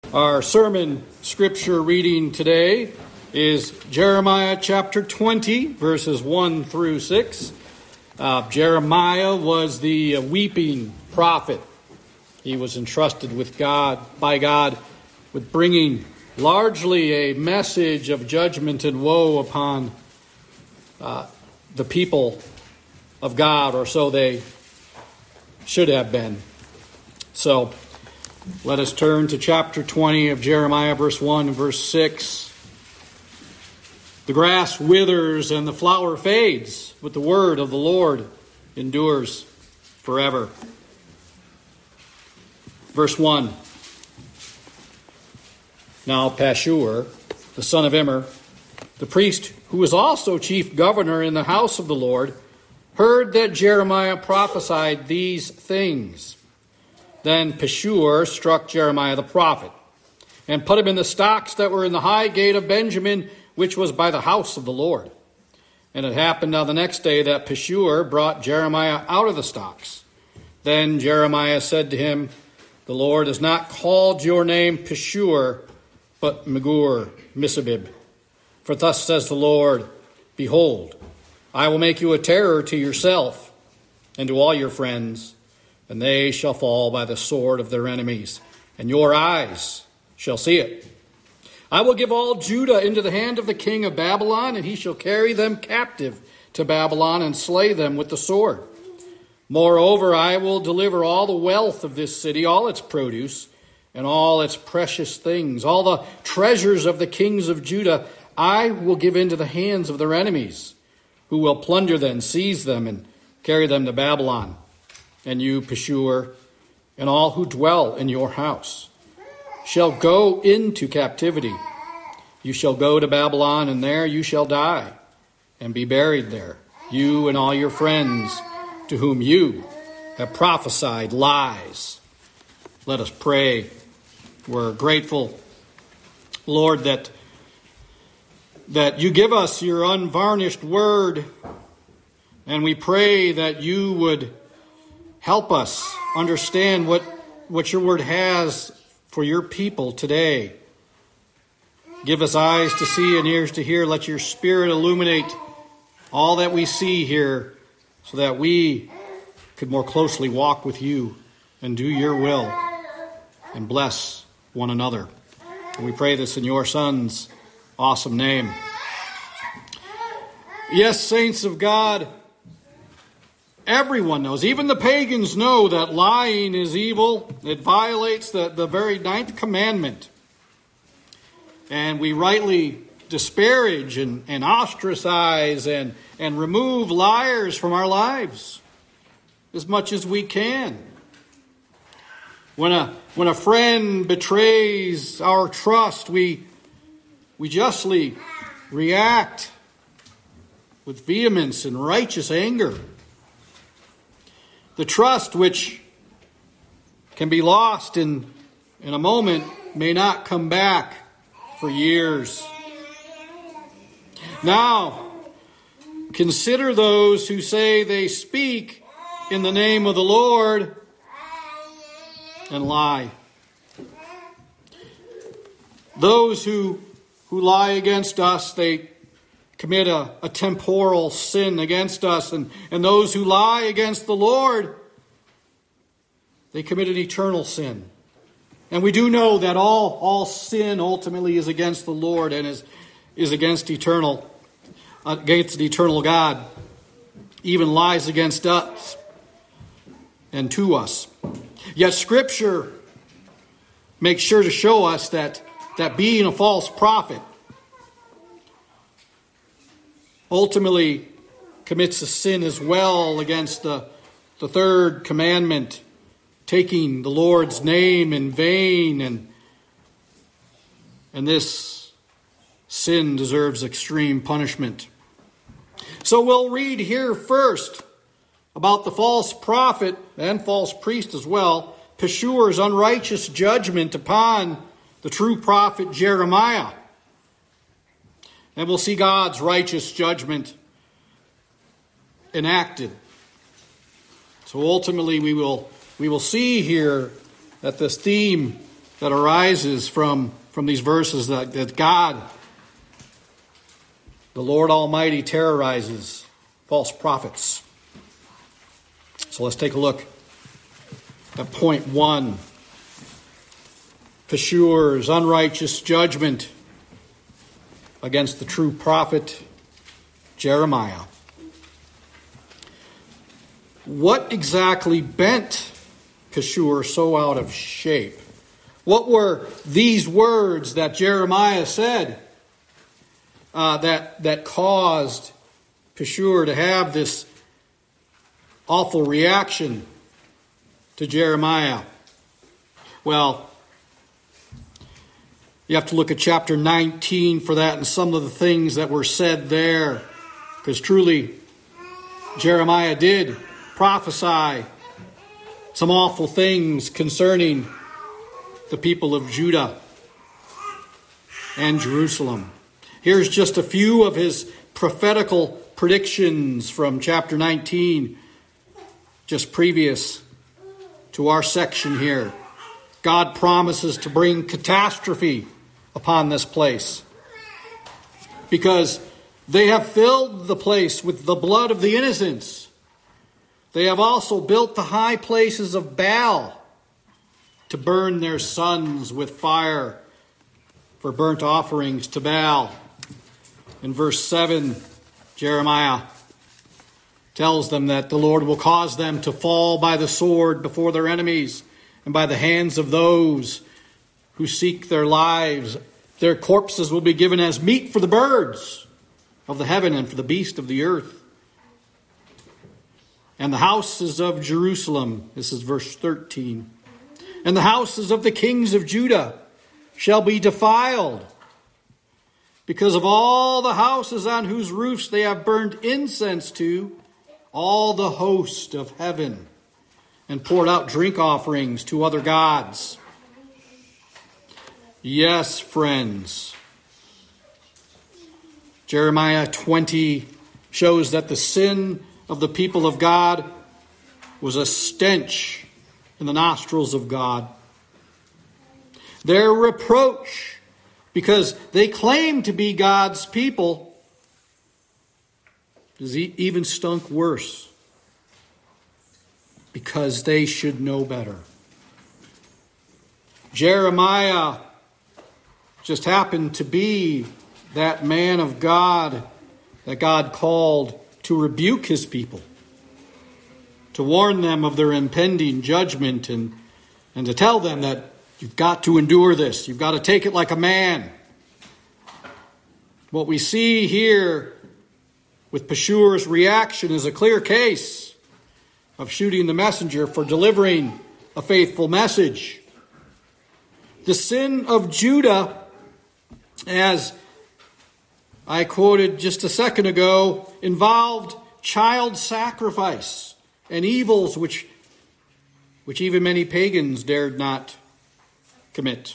Our sermon scripture reading today is Jeremiah chapter 20, verses 1 through 6. Jeremiah was the weeping prophet. He was entrusted by God with bringing largely a message of judgment and woe upon the people of God, or so they should have been. So, let us turn to chapter 20 of Jeremiah, verse 1 and verse 6. The grass withers and the flower fades, but the word of the Lord endures forever. Verse 1. Now Pashur, the son of Immer, the priest who was also chief governor in the house of the Lord, heard that Jeremiah prophesied these things. Then Pashur struck Jeremiah the prophet, and put him in the stocks that were in the high gate of Benjamin, which was by the house of the Lord. And it happened on the next day that Pashur brought Jeremiah out of the stocks. Then Jeremiah said to him, "The Lord has not called your name Pashur, but Magur-Missabib. For thus says the Lord, Behold, I will make you a terror to yourself and to all your friends, and they shall fall by the sword of their enemies, and your eyes shall see it. I will give all Judah into the hand of the king of Babylon, and he shall carry them captive to Babylon and slay them with the sword. Moreover, I will deliver all the wealth of this city, all its produce, and all its precious things, all the treasures of the kings of Judah, I will give into the hands of their enemies, who will plunder them, seize them, and carry them to Babylon. And you, Pashur, and all who dwell in your house, shall go into captivity. You shall go to Babylon, and there you shall die, and be buried there, you and all your friends, to whom you have prophesied lies." Let us pray. We're grateful, Lord, that you give us your unvarnished word, and we pray that you would help us understand what your word has for your people today. Give us eyes to see and ears to hear. Let your Spirit illuminate all that we see here so that we could more closely walk with you and do your will and bless one another. And we pray this in your Son's awesome name. Yes, saints of God, everyone knows, even the pagans know, that lying is evil. It violates the very 9th commandment. And we rightly disparage and ostracize and remove liars from our lives as much as we can. When a friend betrays our trust, we justly react with vehemence and righteous anger. The trust which can be lost in a moment may not come back for years. Now, consider those who say they speak in the name of the Lord and lie. Those who lie against us, they commit a temporal sin against us. And those who lie against the Lord, they commit an eternal sin. And we do know that all sin ultimately is against the Lord and is against the eternal God. Even lies against us and to us. Yet Scripture makes sure to show us that being a false prophet ultimately commits a sin as well against the 3rd commandment, taking the Lord's name in vain, and this sin deserves extreme punishment. So we'll read here first about the false prophet and false priest as well, Pashur's unrighteous judgment upon the true prophet Jeremiah. And we'll see God's righteous judgment enacted. So ultimately we will see here that this theme that arises from these verses that God, the Lord Almighty, terrorizes false prophets. So let's take a look at point 1. Pashur's unrighteous judgment against the true prophet Jeremiah. What exactly bent Pashur so out of shape? What were these words that Jeremiah said that caused Pashur to have this awful reaction to Jeremiah? Well, you have to look at chapter 19 for that and some of the things that were said there. Because truly, Jeremiah did prophesy some awful things concerning the people of Judah and Jerusalem. Here's just a few of his prophetical predictions from chapter 19, just previous to our section here. God promises to bring catastrophe upon this place because they have filled the place with the blood of the innocents. They have also built the high places of Baal to burn their sons with fire for burnt offerings to Baal. In verse 7, Jeremiah tells them that the Lord will cause them to fall by the sword before their enemies and by the hands of those who seek their lives. Their corpses will be given as meat for the birds of the heaven and for the beast of the earth. And the houses of Jerusalem, this is verse 13, and the houses of the kings of Judah shall be defiled because of all the houses on whose roofs they have burned incense to all the host of heaven and poured out drink offerings to other gods. Yes, friends, Jeremiah 20 shows that the sin of the people of God was a stench in the nostrils of God. Their reproach, because they claim to be God's people, is even stunk worse, because they should know better. Jeremiah just happened to be that man of God that God called to rebuke his people, to warn them of their impending judgment, and to tell them that you've got to endure this. You've got to take it like a man. What we see here with Pashur's reaction is a clear case of shooting the messenger for delivering a faithful message. The sin of Judah, as I quoted just a second ago, involved child sacrifice and evils which even many pagans dared not commit.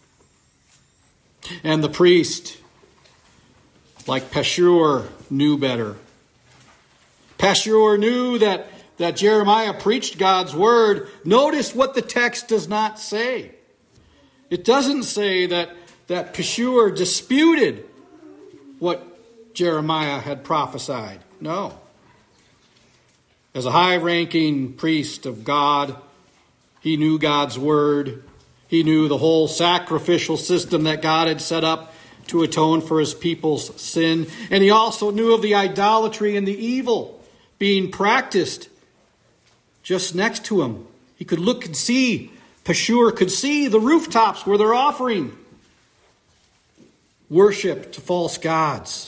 And the priest, like Pashur, knew better. Pashur knew that Jeremiah preached God's word. Notice what the text does not say. It doesn't say that Pashur disputed what Jeremiah had prophesied. No. As a high-ranking priest of God, he knew God's word. He knew the whole sacrificial system that God had set up to atone for his people's sin. And he also knew of the idolatry and the evil being practiced just next to him. He could look and see, Pashur could see the rooftops where they're offering worship to false gods.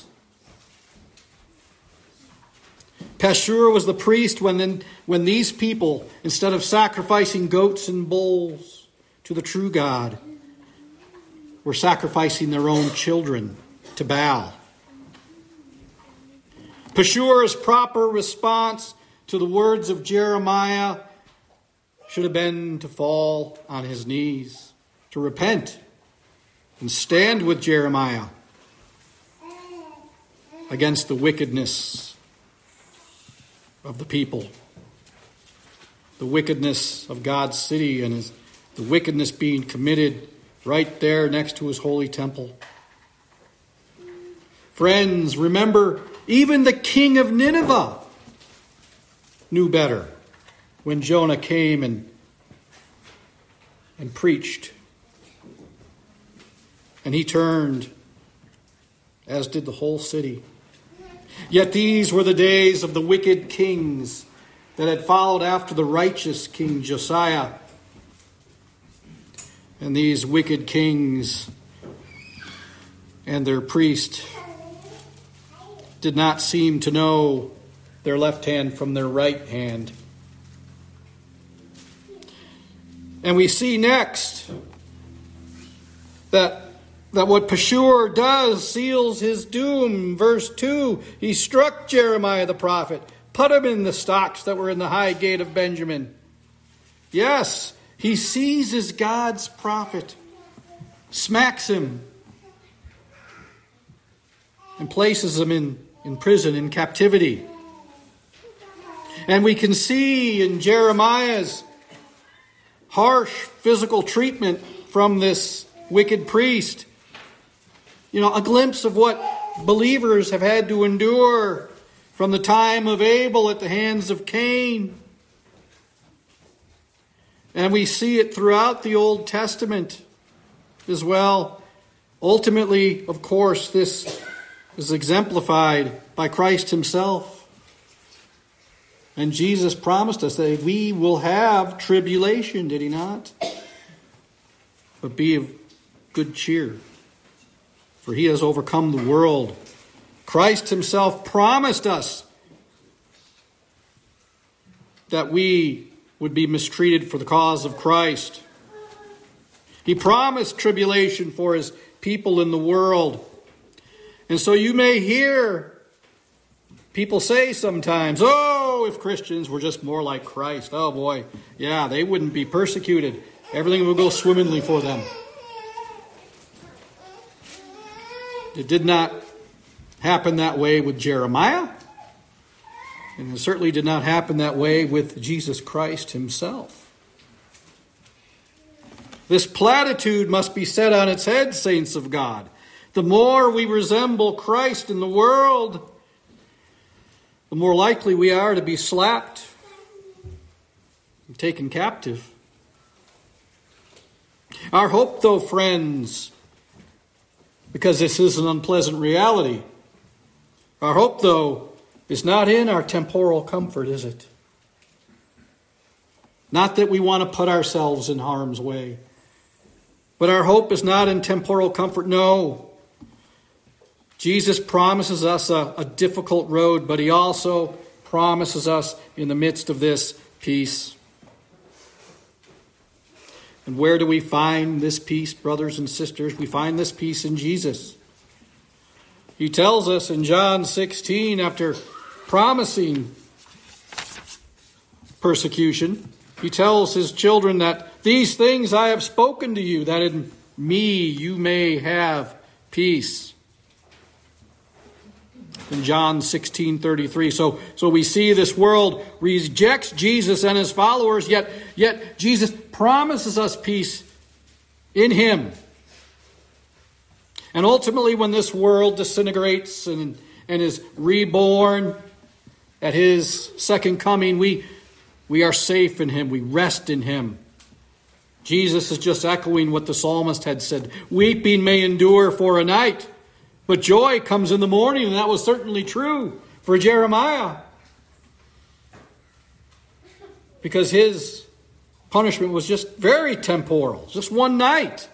Pashur was the priest when these people, instead of sacrificing goats and bulls to the true God, were sacrificing their own children to Baal. Pashur's proper response to the words of Jeremiah should have been to fall on his knees, to repent, and stand with Jeremiah against the wickedness of the people, the wickedness of God's city and the wickedness being committed right there next to his holy temple. Friends, remember, even the king of Nineveh knew better when Jonah came and preached. And he turned, as did the whole city. Yet these were the days of the wicked kings that had followed after the righteous King Josiah. And these wicked kings and their priest did not seem to know their left hand from their right hand. And we see next that what Pashur does seals his doom. Verse 2, he struck Jeremiah the prophet, put him in the stocks that were in the high gate of Benjamin. Yes, he seizes God's prophet, smacks him, and places him in prison, in captivity. And we can see in Jeremiah's harsh physical treatment from this wicked priest, a glimpse of what believers have had to endure from the time of Abel at the hands of Cain. And we see it throughout the Old Testament as well. Ultimately, of course, this is exemplified by Christ himself. And Jesus promised us that we will have tribulation, did he not? But be of good cheer, for he has overcome the world. Christ himself promised us that we would be mistreated for the cause of Christ. He promised tribulation for his people in the world. And so you may hear people say sometimes, oh, if Christians were just more like Christ, oh boy, yeah, they wouldn't be persecuted. Everything would go swimmingly for them. It did not happen that way with Jeremiah. And it certainly did not happen that way with Jesus Christ himself. This platitude must be set on its head, saints of God. The more we resemble Christ in the world, the more likely we are to be slapped and taken captive. Our hope, though, friends, because this is an unpleasant reality, our hope, though, is not in our temporal comfort, is it? Not that we want to put ourselves in harm's way. But our hope is not in temporal comfort, no. Jesus promises us a difficult road, but he also promises us in the midst of this peace. And where do we find this peace, brothers and sisters? We find this peace in Jesus. He tells us in John 16, after promising persecution, he tells his children that these things I have spoken to you, that in me you may have peace. In John 16:33. So we see this world rejects Jesus and his followers, yet Jesus promises us peace in him. And ultimately, when this world disintegrates and is reborn at his second coming, we are safe in him. We rest in him. Jesus is just echoing what the psalmist had said. Weeping may endure for a night, but joy comes in the morning. And that was certainly true for Jeremiah, because his punishment was just very temporal, just one night.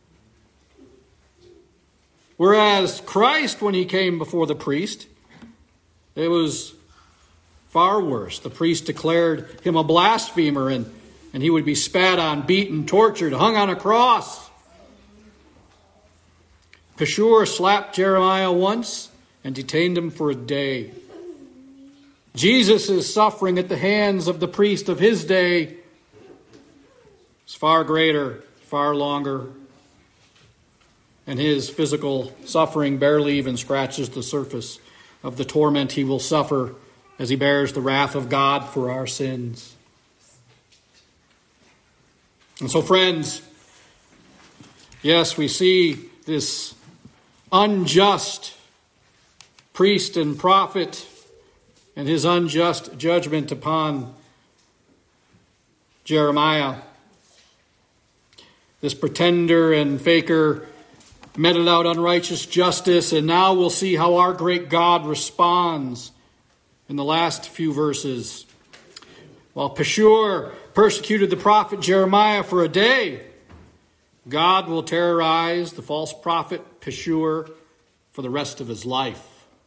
Whereas Christ, when he came before the priest, it was far worse. The priest declared him a blasphemer, and he would be spat on, beaten, tortured, hung on a cross. Pashur slapped Jeremiah once and detained him for a day. Jesus' suffering at the hands of the priest of his day is far greater, far longer, and his physical suffering barely even scratches the surface of the torment he will suffer as he bears the wrath of God for our sins. And so, friends, yes, we see this unjust priest and prophet and his unjust judgment upon Jeremiah. This pretender and faker meted out unrighteous justice, and now we'll see how our great God responds in the last few verses. While Pashur persecuted the prophet Jeremiah for a day, God will terrorize the false prophet Pashur for the rest of his life.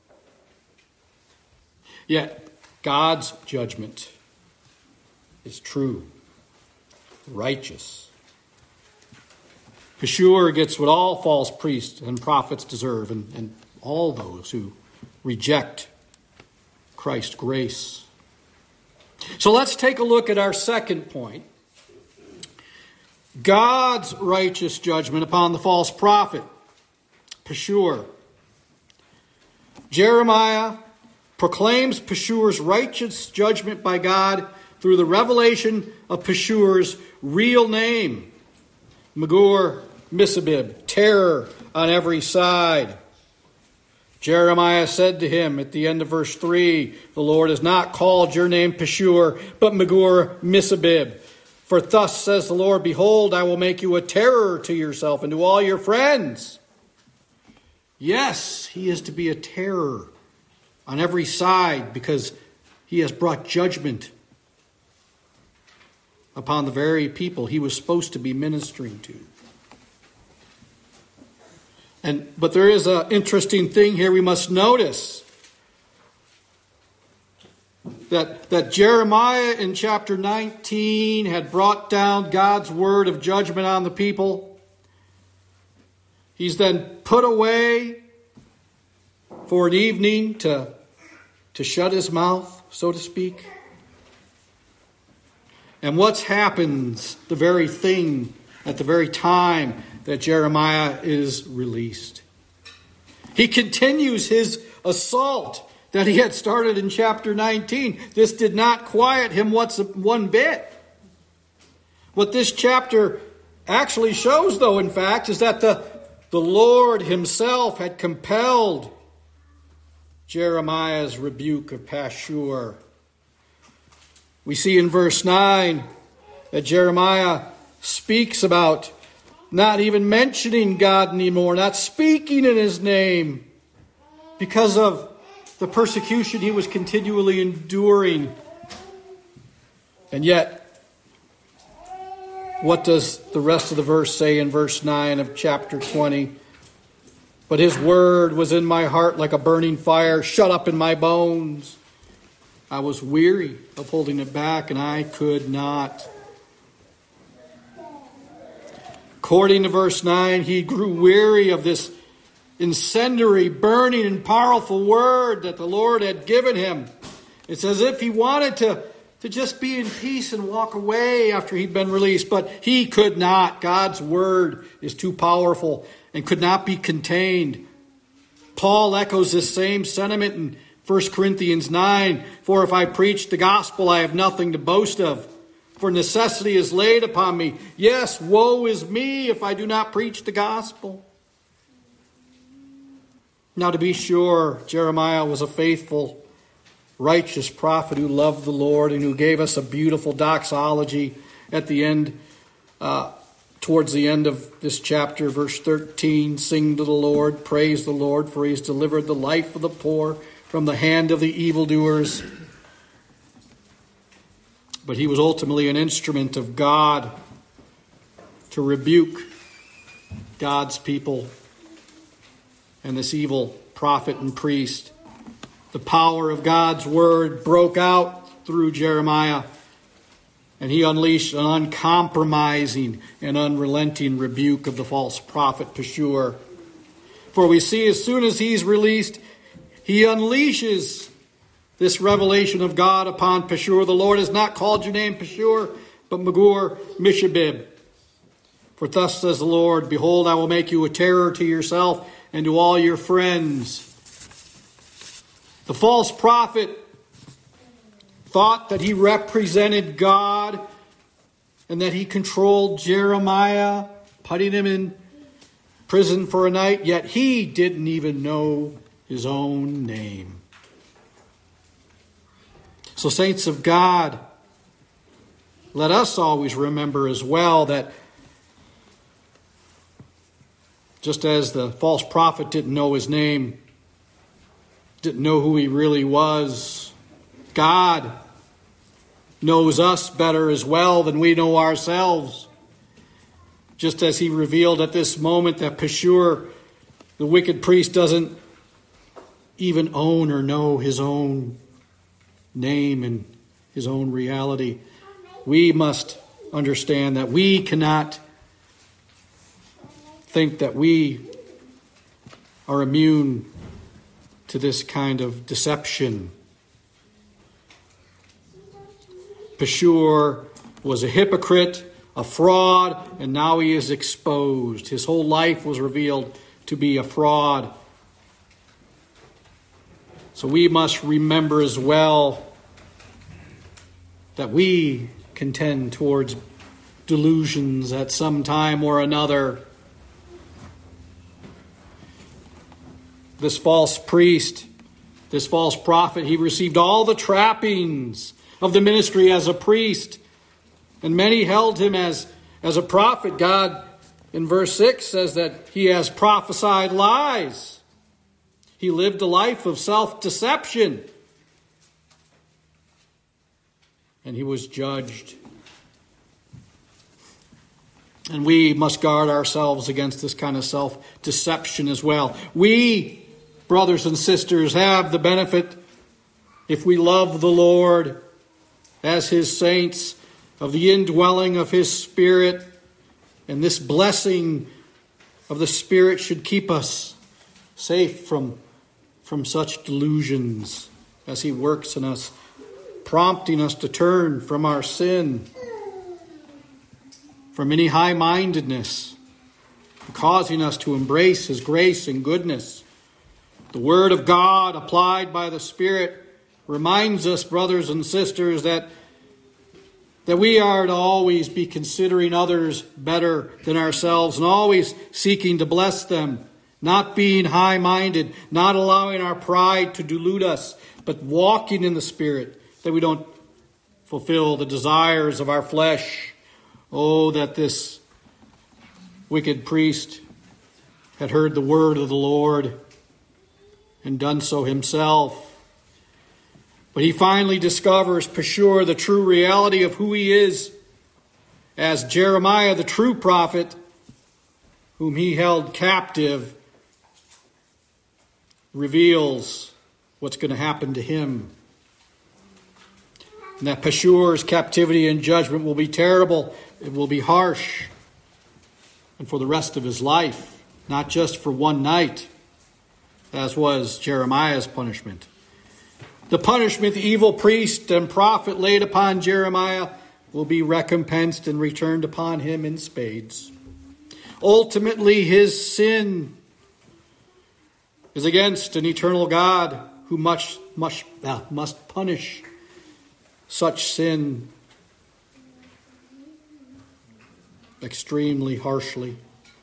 Yet God's judgment is true, righteous. Pashur gets what all false priests and prophets deserve, and all those who reject Christ's grace. So let's take a look at our second point. God's righteous judgment upon the false prophet, Pashur. Jeremiah proclaims Pashur's righteous judgment by God through the revelation of Pashur's real name, Magur-Missabib, terror on every side. Jeremiah said to him at the end of verse 3, the Lord has not called your name Pashur, but Magur-Missabib. For thus says the Lord, behold, I will make you a terror to yourself and to all your friends. Yes, he is to be a terror on every side because he has brought judgment upon the very people he was supposed to be ministering to. But there is an interesting thing here we must notice. That Jeremiah in chapter 19 had brought down God's word of judgment on the people. He's then put away for an evening to shut his mouth, so to speak. And what happens the very thing at the very time that Jeremiah is released? He continues his assault that he had started in chapter 19. This did not quiet him one bit. What this chapter actually shows, though, in fact, is that the Lord himself had compelled Jeremiah's rebuke of Pashur. We see in verse 9 that Jeremiah speaks about not even mentioning God anymore, not speaking in his name because of the persecution he was continually enduring. And yet, what does the rest of the verse say in verse 9 of chapter 20? But his word was in my heart like a burning fire, shut up in my bones. I was weary of holding it back, and I could not. According to verse 9, he grew weary of this incendiary, burning, and powerful word that the Lord had given him. It's as if he wanted to just be in peace and walk away after he'd been released, but he could not. God's word is too powerful and could not be contained. Paul echoes this same sentiment in 1 Corinthians 9, for if I preach the gospel, I have nothing to boast of. For necessity is laid upon me. Yes, woe is me if I do not preach the gospel. Now, to be sure, Jeremiah was a faithful, righteous prophet who loved the Lord and who gave us a beautiful doxology at the end, towards the end of this chapter, verse 13. Sing to the Lord, praise the Lord, for he has delivered the life of the poor from the hand of the evildoers. But he was ultimately an instrument of God to rebuke God's people and this evil prophet and priest. The power of God's word broke out through Jeremiah, and he unleashed an uncompromising and unrelenting rebuke of the false prophet Pashur. For we see as soon as he's released, he unleashes this revelation of God upon Pashur. The Lord has not called your name Pashur, but Magur-Missabib. For thus says the Lord, behold, I will make you a terror to yourself and to all your friends. The false prophet thought that he represented God and that he controlled Jeremiah, putting him in prison for a night, yet he didn't even know his own name. So, saints of God, let us always remember as well that just as the false prophet didn't know his name, didn't know who he really was, God knows us better as well than we know ourselves. Just as he revealed at this moment that Pashur, the wicked priest, doesn't even own or know his own name and his own reality, we must understand that we cannot think that we are immune to this kind of deception. Pashur was a hypocrite, a fraud, and now he is exposed. His whole life was revealed to be a fraud. So we must remember as well that we can tend towards delusions at some time or another. This false priest, this false prophet, he received all the trappings of the ministry as a priest, and many held him as a prophet. God, in verse 6, says that he has prophesied lies. He lived a life of self-deception, and he was judged. And we must guard ourselves against this kind of self-deception as well. We, brothers and sisters, have the benefit, if we love the Lord as his saints, of the indwelling of his Spirit. And this blessing of the Spirit should keep us safe from such delusions as he works in us, prompting us to turn from our sin, from any high-mindedness, causing us to embrace his grace and goodness. The Word of God applied by the Spirit reminds us, brothers and sisters, that we are to always be considering others better than ourselves and always seeking to bless them, not being high-minded, not allowing our pride to delude us, but walking in the Spirit, that we don't fulfill the desires of our flesh. Oh, that this wicked priest had heard the word of the Lord and done so himself. But he finally discovers, Pashur, the true reality of who he is, as Jeremiah, the true prophet, whom he held captive, reveals what's going to happen to him. And that Pashur's captivity and judgment will be terrible. It will be harsh. And for the rest of his life, not just for one night, as was Jeremiah's punishment. The punishment the evil priest and prophet laid upon Jeremiah will be recompensed and returned upon him in spades. Ultimately, his sin is against an eternal God who must punish such sin extremely harshly.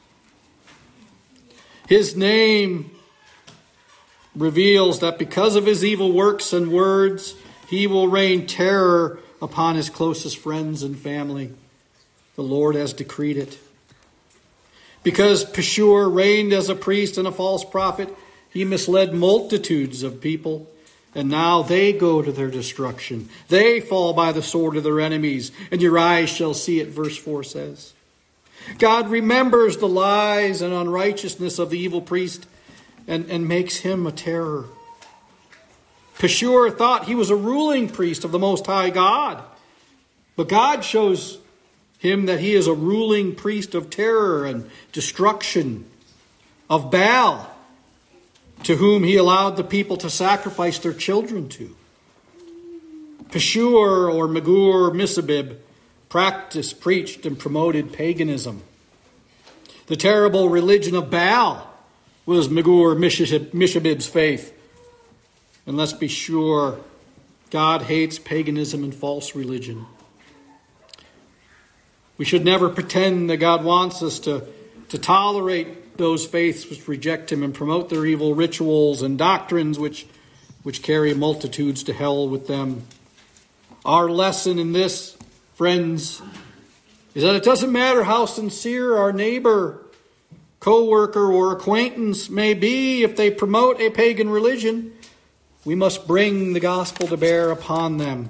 His name reveals that because of his evil works and words, he will rain terror upon his closest friends and family. The Lord has decreed it. Because Pashur reigned as a priest and a false prophet, he misled multitudes of people, and now they go to their destruction. They fall by the sword of their enemies, and your eyes shall see it, verse 4 says. God remembers the lies and unrighteousness of the evil priest and makes him a terror. Pashur thought he was a ruling priest of the Most High God, but God shows him that he is a ruling priest of terror and destruction, of Baal, to whom he allowed the people to sacrifice their children to. Pashur, or Magur-Missabib, practiced, preached, and promoted paganism. The terrible religion of Baal was Magur-Missabib's faith. And let's be sure, God hates paganism and false religion. We should never pretend that God wants us to tolerate those faiths which reject him and promote their evil rituals and doctrines which carry multitudes to hell with them. Our lesson in this, friends, is that it doesn't matter how sincere our neighbor, co-worker, or acquaintance may be. If they promote a pagan religion, we must bring the gospel to bear upon them.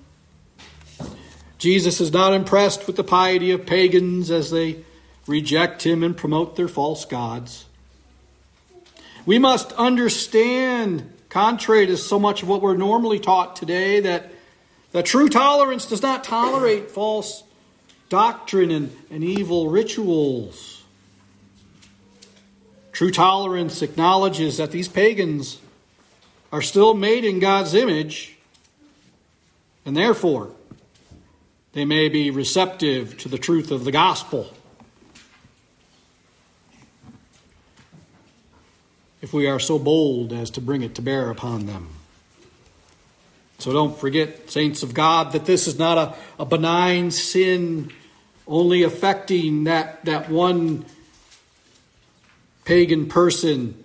Jesus is not impressed with the piety of pagans as they reject him and promote their false gods. We must understand, contrary to so much of what we're normally taught today, that true tolerance does not tolerate false doctrine and evil rituals. True tolerance acknowledges that these pagans are still made in God's image, and therefore they may be receptive to the truth of the gospel. If we are so bold as to bring it to bear upon them. So don't forget, saints of God, that this is not a benign sin only affecting that one pagan person.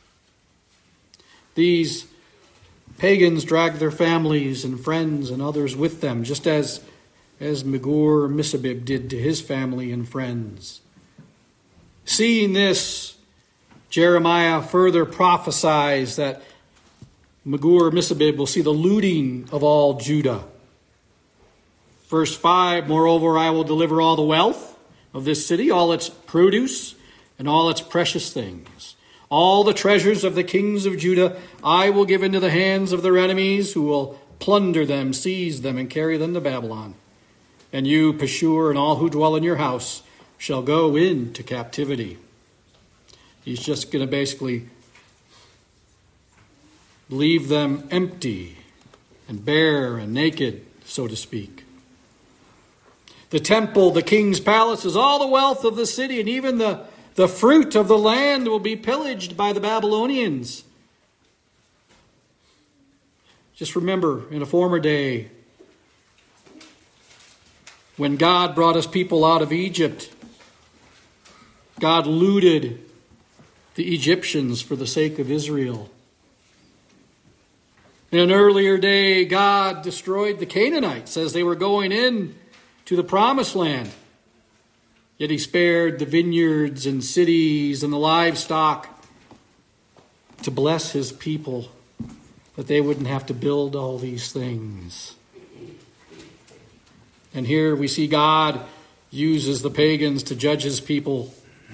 These pagans drag their families and friends and others with them, just as Megur-Missabib did to his family and friends. Seeing this, Jeremiah further prophesies that Megur-Missabib will see the looting of all Judah. Verse 5, moreover, I will deliver all the wealth of this city, all its produce, and all its precious things. All the treasures of the kings of Judah I will give into the hands of their enemies, who will plunder them, seize them, and carry them to Babylon. And you, Pashur, and all who dwell in your house shall go into captivity. He's just going to basically leave them empty and bare and naked, so to speak. The temple, the king's palaces, all the wealth of the city, and even the fruit of the land will be pillaged by the Babylonians. Just remember, in a former day, when God brought his people out of Egypt, God looted the Egyptians for the sake of Israel. In an earlier day, God destroyed the Canaanites as they were going in to the promised land. Yet he spared the vineyards and cities and the livestock to bless his people, that they wouldn't have to build all these things. And here we see God uses the pagans to judge his people.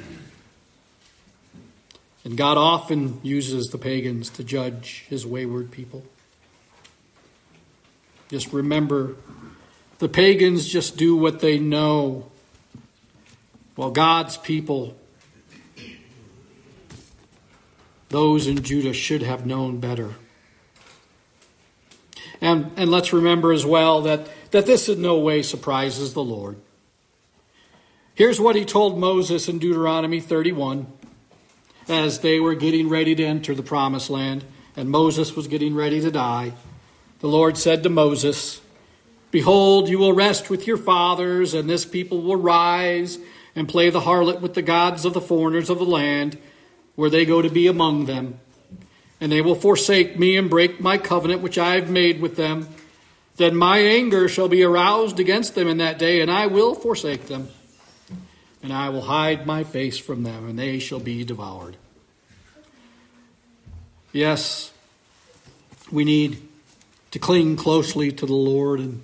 And God often uses the pagans to judge his wayward people. Just remember, the pagans just do what they know, while God's people, those in Judah, should have known better. And let's remember as well that this in no way surprises the Lord. Here's what he told Moses in Deuteronomy 31 as they were getting ready to enter the promised land and Moses was getting ready to die. The Lord said to Moses, "Behold, you will rest with your fathers, and this people will rise and play the harlot with the gods of the foreigners of the land, where they go to be among them. And they will forsake me and break my covenant which I have made with them. Then my anger shall be aroused against them in that day, and I will forsake them. And I will hide my face from them, and they shall be devoured." Yes, we need to cling closely to the Lord and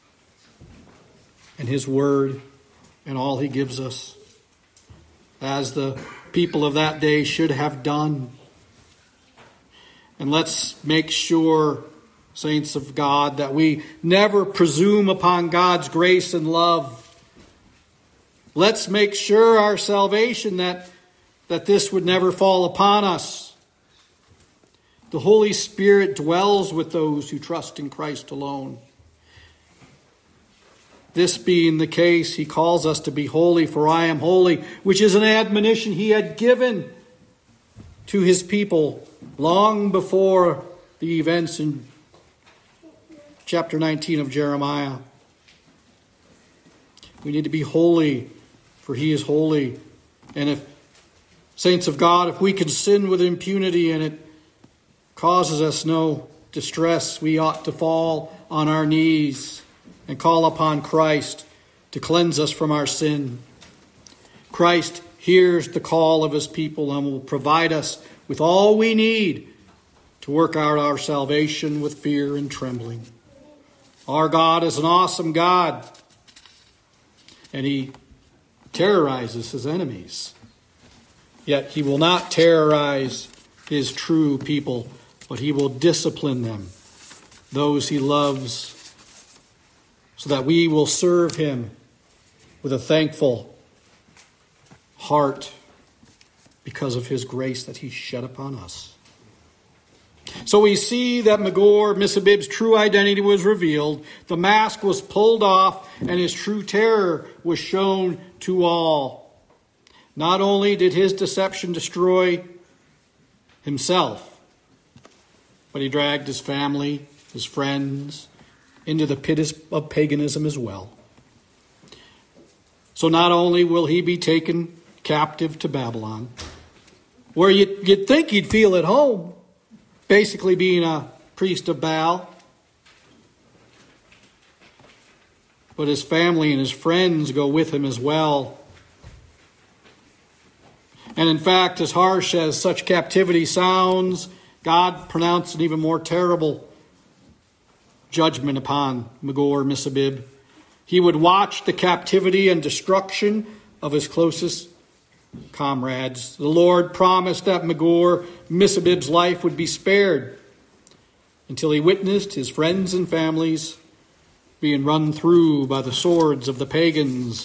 his word and all he gives us, as the people of that day should have done. And let's make sure, saints of God, that we never presume upon God's grace and love. Let's make sure our salvation that this would never fall upon us. The Holy Spirit dwells with those who trust in Christ alone. This being the case, he calls us to be holy, for I am holy, which is an admonition he had given to his people long before the events in chapter 19 of Jeremiah. We need to be holy, for he is holy. And if, saints of God, if we can sin with impunity and it causes us no distress, we ought to fall on our knees and call upon Christ to cleanse us from our sin. Christ hears the call of his people and will provide us with all we need to work out our salvation with fear and trembling. Our God is an awesome God, and he terrorizes his enemies. Yet he will not terrorize his true people, but he will discipline them, those he loves, so that we will serve him with a thankful heart because of his grace that he shed upon us. So we see that Magor-Missabib's true identity was revealed, the mask was pulled off, and his true terror was shown to all. Not only did his deception destroy himself, but he dragged his family, his friends, into the pit of paganism as well. So not only will he be taken captive to Babylon, where you'd think he'd feel at home, basically being a priest of Baal, but his family and his friends go with him as well. And in fact, as harsh as such captivity sounds, God pronounced an even more terrible judgment upon Magor-Missabib. He would watch the captivity and destruction of his closest comrades. The Lord promised that Magor-Missabib's life would be spared until he witnessed his friends and families being run through by the swords of the pagans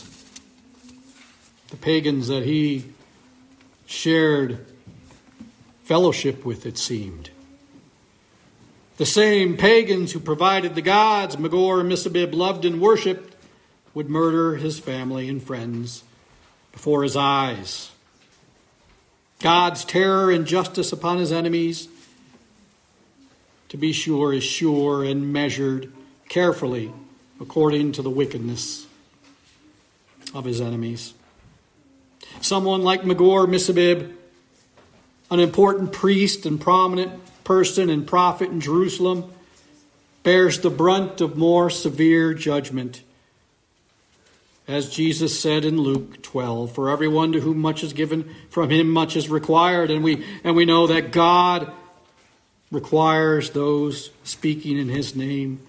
that he shared fellowship with, it seemed. The same pagans who provided the gods Magor-Missabib loved and worshipped would murder his family and friends before his eyes. God's terror and justice upon his enemies, to be sure, is sure and measured carefully according to the wickedness of his enemies. Someone like Magor-Missabib, an important priest and prominent person and prophet in Jerusalem, bears the brunt of more severe judgment. As Jesus said in Luke 12, for everyone to whom much is given, from him much is required. And we know that God requires those speaking in his name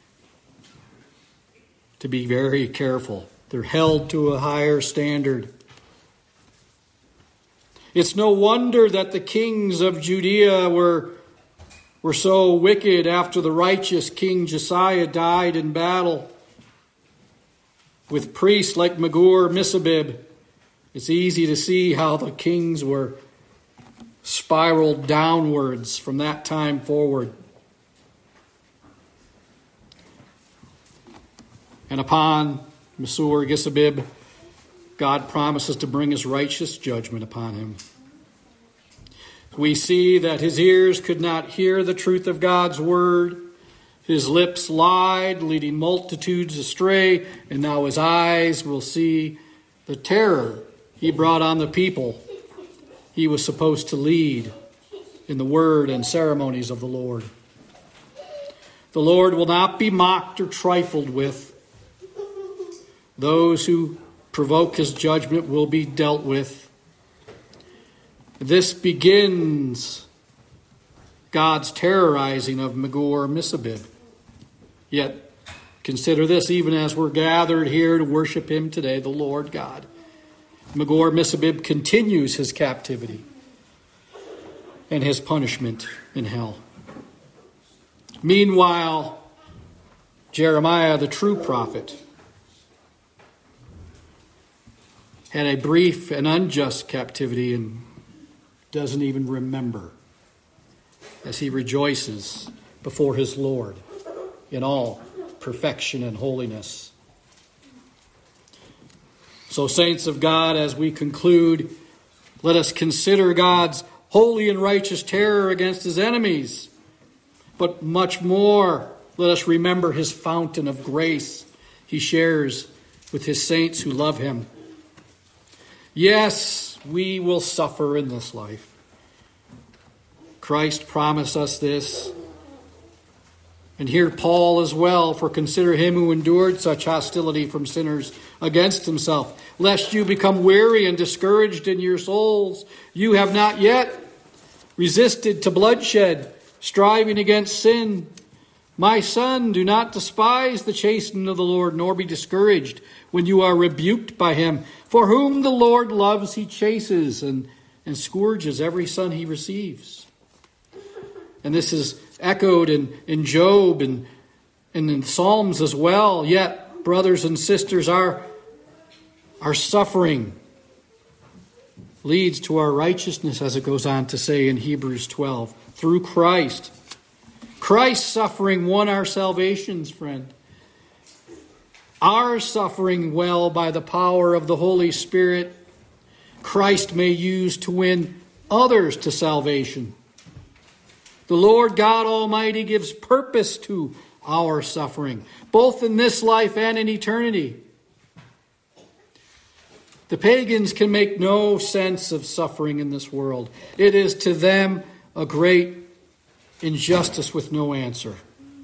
to be very careful. They're held to a higher standard. It's no wonder that the kings of Judea were so wicked after the righteous King Josiah died in battle. With priests like Magor-Missabib, it's easy to see how the kings were spiraled downwards from that time forward. And upon Magor-Missabib, God promises to bring his righteous judgment upon him. We see that his ears could not hear the truth of God's word. His lips lied, leading multitudes astray, and now his eyes will see the terror he brought on the people he was supposed to lead in the word and ceremonies of the Lord. The Lord will not be mocked or trifled with. Those who provoke his judgment will be dealt with. This begins God's terrorizing of Magor-Missabib. Yet, consider this, even as we're gathered here to worship him today, the Lord God, Magor-Missabib continues his captivity and his punishment in hell. Meanwhile, Jeremiah, the true prophet, had a brief and unjust captivity and doesn't even remember as he rejoices before his Lord in all perfection and holiness. So, saints of God, as we conclude, let us consider God's holy and righteous terror against his enemies. But much more, let us remember his fountain of grace he shares with his saints who love him. Yes, we will suffer in this life. Christ promised us this. And here Paul as well, for consider him who endured such hostility from sinners against himself, lest you become weary and discouraged in your souls. You have not yet resisted to bloodshed, striving against sin. My son, do not despise the chastening of the Lord, nor be discouraged when you are rebuked by him. For whom the Lord loves, he chases and scourges every son he receives. And this is echoed in Job and in Psalms as well. Yet, brothers and sisters, our suffering leads to our righteousness, as it goes on to say in Hebrews 12, through Christ. Christ's suffering won our salvations, friend. Our suffering well by the power of the Holy Spirit, Christ may use to win others to salvation. The Lord God Almighty gives purpose to our suffering, both in this life and in eternity. The pagans can make no sense of suffering in this world. It is to them a great injustice with no answer.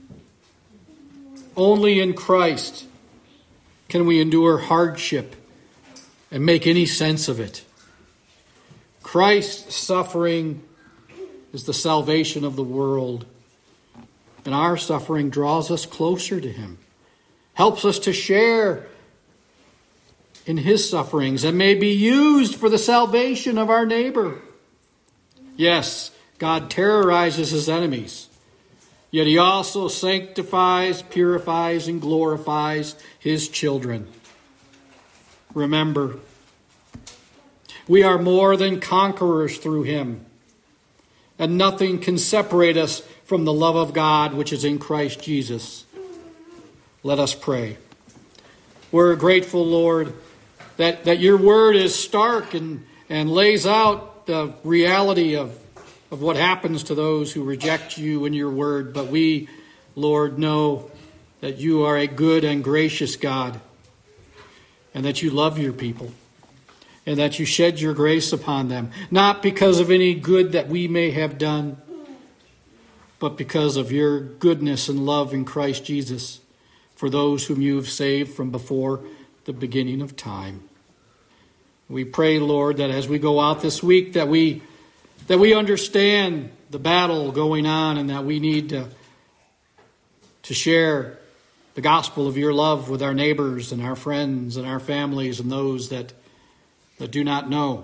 Only in Christ can we endure hardship and make any sense of it. Christ's suffering is the salvation of the world, and our suffering draws us closer to him, helps us to share in his sufferings, and may be used for the salvation of our neighbor. Yes, God terrorizes his enemies, yet he also sanctifies, purifies, and glorifies his children. Remember, we are more than conquerors through him, and nothing can separate us from the love of God which is in Christ Jesus. Let us pray. We're grateful, Lord, that your word is stark and lays out the reality of what happens to those who reject you and your word. But we, Lord, know that you are a good and gracious God, and that you love your people, and that you shed your grace upon them, not because of any good that we may have done, but because of your goodness and love in Christ Jesus for those whom you have saved from before the beginning of time. We pray, Lord, that as we go out this week, that we understand the battle going on, and that we need to share the gospel of your love with our neighbors and our friends and our families and those that do not know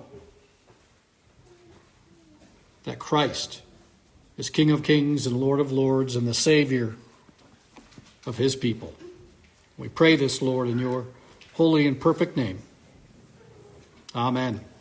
that Christ is King of Kings and Lord of Lords and the Savior of his people. We pray this, Lord, in your holy and perfect name. Amen.